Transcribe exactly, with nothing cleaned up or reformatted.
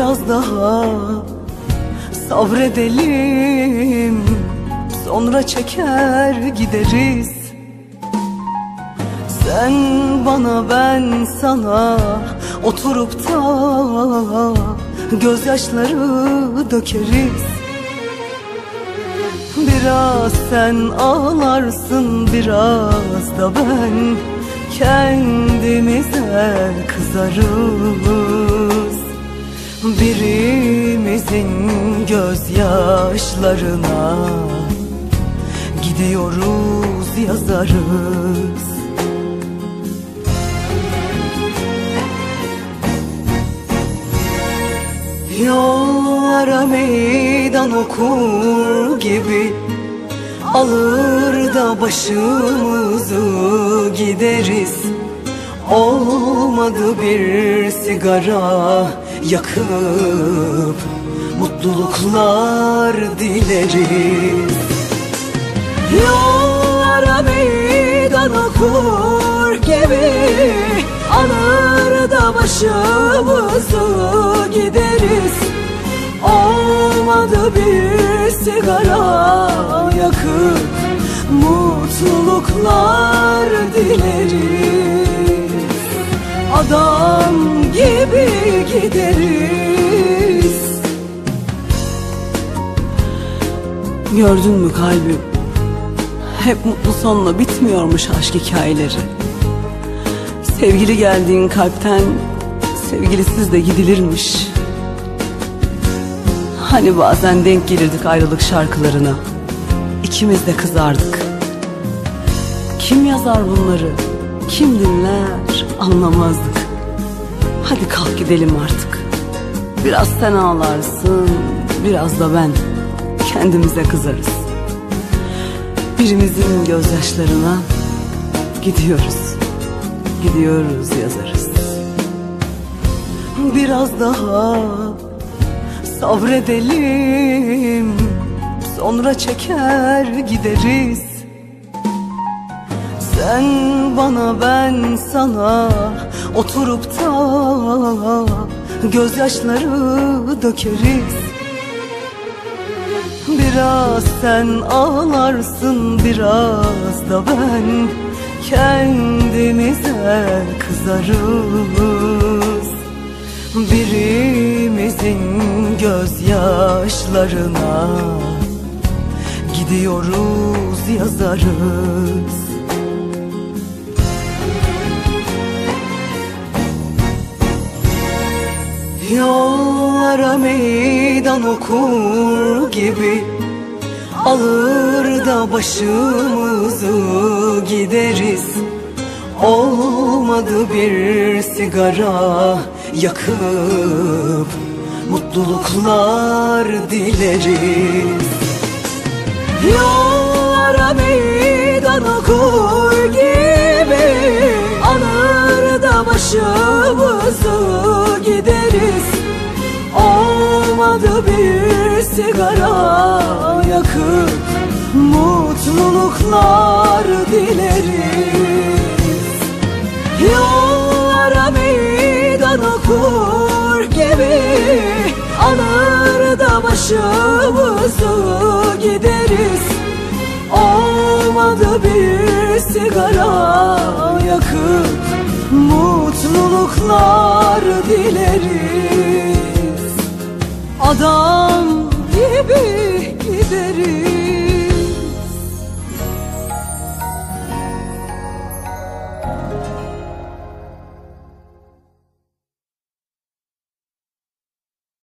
Biraz daha sabredelim, sonra çeker gideriz. Sen bana, ben sana, oturup da gözyaşları dökeriz. Biraz sen ağlarsın, biraz da ben, kendimize kızarız. Birimizin gözyaşlarına gidiyoruz, yazarız. Yollara meydan okur gibi alır da başımızı gideriz. Olmadı bir sigara yakıp mutluluklar dileriz. Yollara meydan okur gibi alır da başımızı gideriz. Olmadı bir sigara yakıp mutluluklar dileriz. Adam gibi gideriz. Gördün mü kalbim? Hep mutlu sonla bitmiyormuş aşk hikayeleri. Sevgili geldiğin kalpten sevgilisiz de gidilirmiş. Hani bazen denk gelirdik ayrılık şarkılarına, İkimiz de kızardık. Kim yazar bunları, kim dinler, anlamazdık. Hadi kalk gidelim artık. Biraz sen ağlarsın, biraz da ben, kendimize kızarız. Birimizin gözyaşlarına gidiyoruz, gidiyoruz, yazarız. Biraz daha sabredelim, sonra çeker gideriz. Sen bana, ben sana, oturup da gözyaşları dökeriz. Biraz sen ağlarsın, biraz da ben, kendimize kızarız. Birimizin gözyaşlarına gidiyoruz, yazarız. Yollara meydan okur gibi alır da başımızı gideriz. Olmadı bir sigara yakıp mutluluklar dileriz. Yollara meydan okur gibi alır da başımızı gideriz. Olmadı bir sigara yakıp mutluluklar dileriz. Yollara meydan okur gibi alır da başımızı gideriz. Olmadı bir sigara yakıp mutluluklar dileriz. Adam gibi gideriz.